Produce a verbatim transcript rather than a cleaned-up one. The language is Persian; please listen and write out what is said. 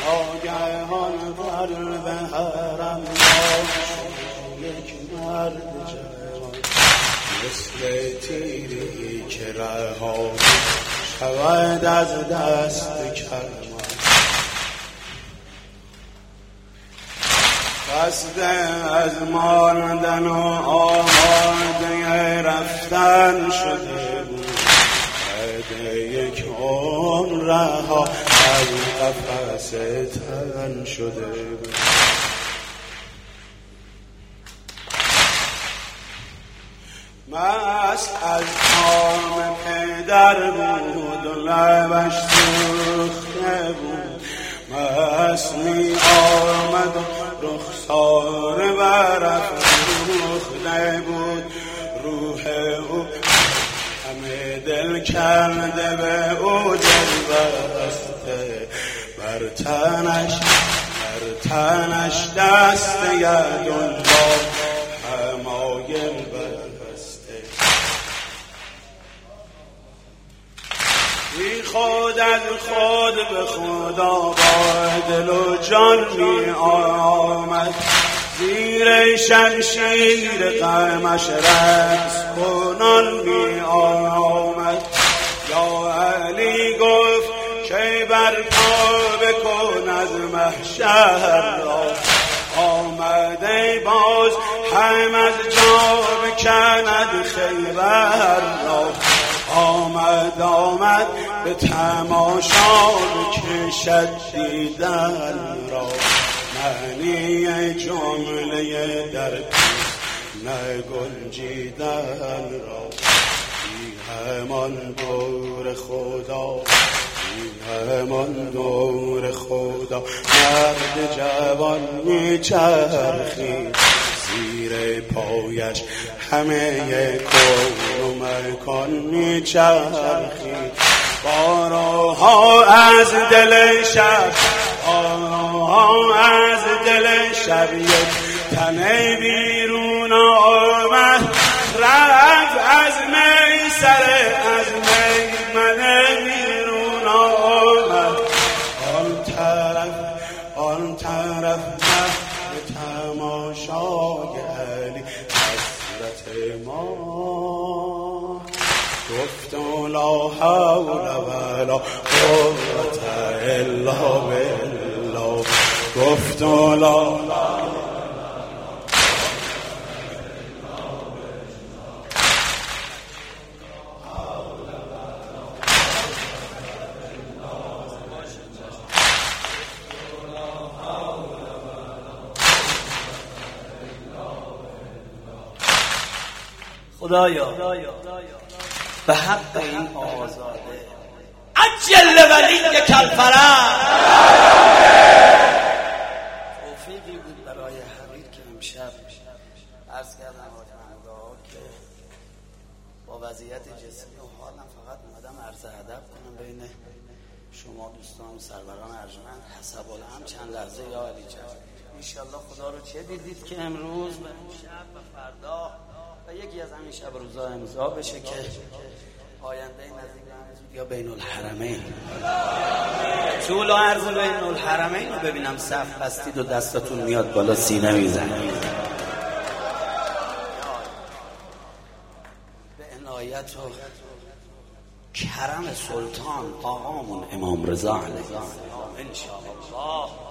ناگهان قلب حرم باز یک مرد جوان مثل تیری که رها شود از دست کرمان قصد از ماندن و آماده رفتن شده بود بعد یک عمر رها از قفس تن شده بود مست از کام پدر بود و لبش سوخته بود مست می آمد و رخسار برافروخته بود روح او همه دل کرده به او دل بسته بر تنش بر تنش دست یدالله حمایل بسته بی خود از خود به خدا با دل و جان می آمد زیر شمشیر غمش رقص کنان می آمد یا علی گفت که برپا بکن از محشر را آمده باز هم از جا بکند خیبر را آمد آمد به تماشا بکشد دیدن را معنی جمله در نگنجیدن را بی همان دور خدا بی همان دور خدا مرد جوان میچرخید زیر پایش همه کون و مکان میچرخید باراها از دل شب باراها از دل شب یک تنه بیرون آمد رفت از میسره از میمنه بیرون آمد آن طرف آن طرف به تماشای علی حضرت ما گفت لا حول ولا قوة الا بالله گفت لا خدایا به حق این آزاده عجل ولی کلفرن توفیقی بود برای حبیب که امشب عرض کردم آجمانگاه که با وضعیت جسمی و حالم فقط اومدم عرض ادب کنم بین شما دوستان و سروران ارجمند حسب الهم چند لحظه یا علی جان انشالله خدا رو چه دیدید که امروز و امشب و فردا و یکی از همین شب روزا امضا بشه که آینده نزدیک یا بین الحرمین طول و عرض بین الحرمین رو ببینم صف بستید و دستاتون میاد بالا سینه میزنه به عنایت و کرم سلطان آقامون امام رضا علیه السلام انشاءالله